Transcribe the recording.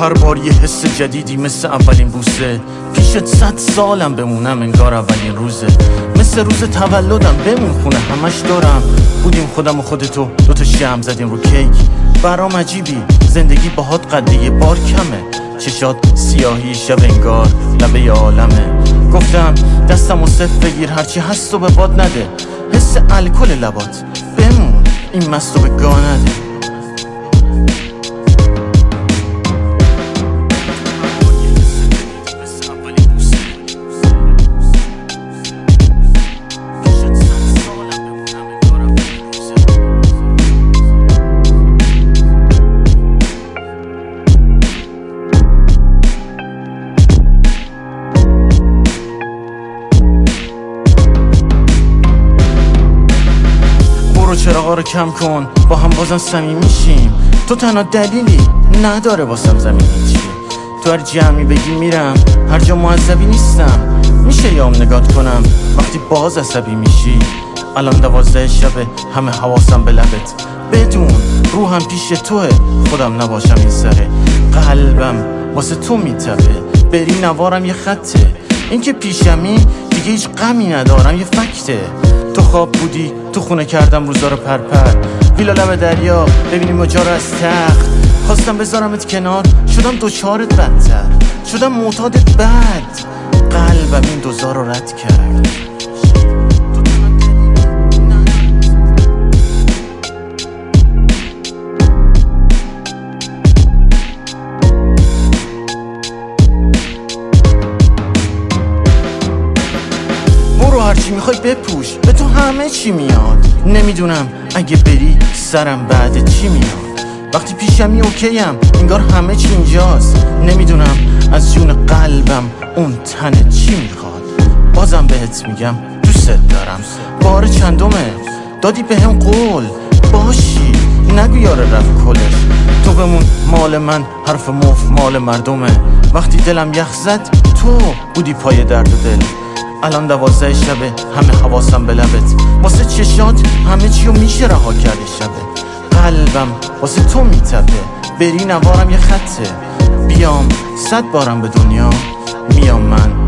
هر بار یه حس جدیدی مثل اولین بوسه. پیشت 100 سالم بمونم انگار اولین روزه. مثل روز تولدم بمون خونه همش دارم. بودیم خودم و خودتو دوتا شمع زدیم رو کیک. برام عجیبی زندگی باهات قدیه بار کمه. چشات سیاهی شب انگار لبه عالمه. گفتم دستم و صف بگیر هرچی هست و به باد نده. حس الکل لبات بمون این مستو به گاه نده. چراغا رو کم کن با هم بازم صمیمی شیم. تو تنها دلیلی نداره واسم زمین هیچی. تو هر جمعی بگی میرم هر جا معذبی نیستم. میشه یام نگات کنم وقتی باز عصبی میشی. الان 12 شبه همه حواسم به لبت. بدون روحم پیش توه خودم نباشم این سره. قلبم واسه تو میتپه بری نوارم یه خطه. این که پیشمی دیگه هیچ غمی ندارم یه فکته. تو خواب بودی تو خونه کردم روزا رو پرپر. ویلا لب دریا ببینیم ماجرا از تخت. خواستم بذارمت کنار شدم دوچارت بدتر. شدم معتادت بد. قلبم این دوزار رو رد کرد. هرچی میخوای بپوش به تو همه چی میاد. نمیدونم اگه بری سرم بعد چی میاد. وقتی پیشمی اوکیم انگار همه چی اینجاست. نمیدونم از جون قلبم اون تنه چی میخواد. بازم بهت میگم دوست دارم. بار چندمه دادی به هم قول باشی نگو یاره رفت کلش. تو بمون مال من حرف مف مال مردمه. وقتی دلم یخ زد تو بودی پای درد و دل. الان 12 شبه همه حواسم به لبت. واسه چشات همه چیو میشه رها کرده شبه. قلبم واسه تو میتپه بری نوارم یه خطه. بیام 100 بارم به دنیا میام من